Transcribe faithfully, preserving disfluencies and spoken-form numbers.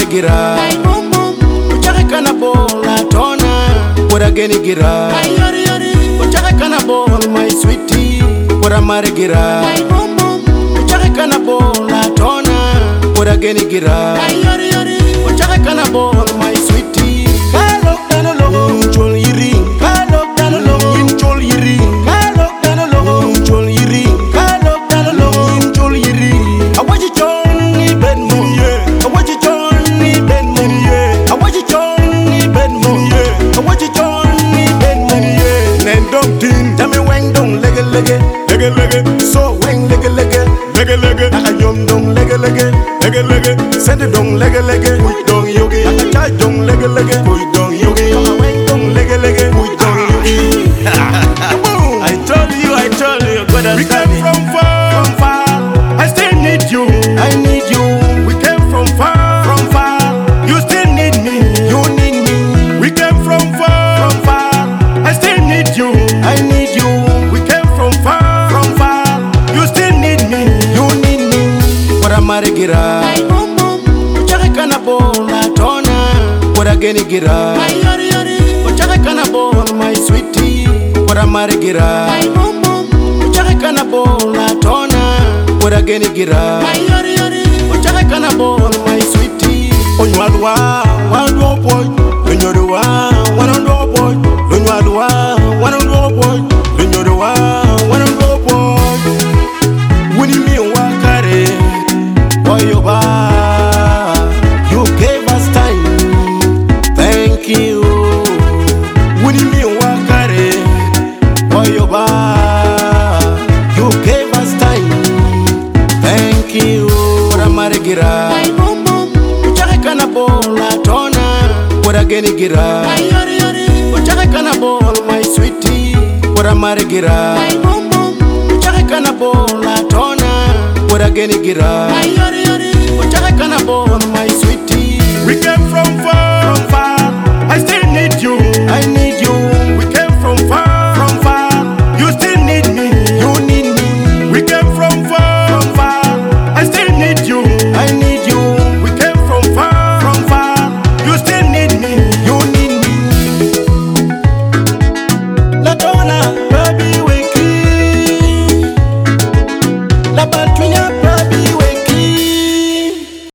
marigira uchake kana bola tona wara genigira uchake kana bola my sweetie wara marigira uchake kana bola tona wara genigira uchake kana bola my sweetie kalo dano lo chol yiri kalo dano lo chol yiri kalo dano lo chol yiri kalo dano lo chol yiri awaji chol ni ben mo awaji chol ni ben mo awaji chol ni ben mo awaji chol ni ben mo nen dong tin tame weng dong lege lege lege lege so weng lege lege lege lege aka nyom dong lege lege lege lege sende dong lege lege uy dong yogi aka chai dong lege lege uy dong yogi aka weng dong lege lege uy dong yogi. I told you, I told you, God has We done came it. from far, from far. I still need you, I need you. We came from far, from far. You still need me, you need me. We came from far, from far. I still need you, I need you. We came from far, from far. You still need me, you need me. Wara marigira, uchake kana bola tona. Wara genigira, uchake kana bola my sweetie. Wara marigira, uchake kana bola tona. Wara genigira, uchake kana bola my sweetie. Onywadwa, wadwa boy. Onywadwa, wadwa boy. Onywadwa, wadwa boy. Onywadwa, wadwa boy. Wuni mi wakare, oyoba. You gave us time, thank you. Wuni mi wakare, oyoba. You gave us time, thank you. Wara marigira, uchake kana bola tona. Wara genigira, uchake kana bola my sweetie. Wara marigira, uchake kana bola tona. Wara genigira, uchake kana bola my sweetie. We came from far, from far. I still need you, I need you. We came from far, from far. You still need me, you need me. We came from far, from far. I still need you, I need you. We came from far, from far. You still need me, you need me. La donna, baby, we keep. La batterie.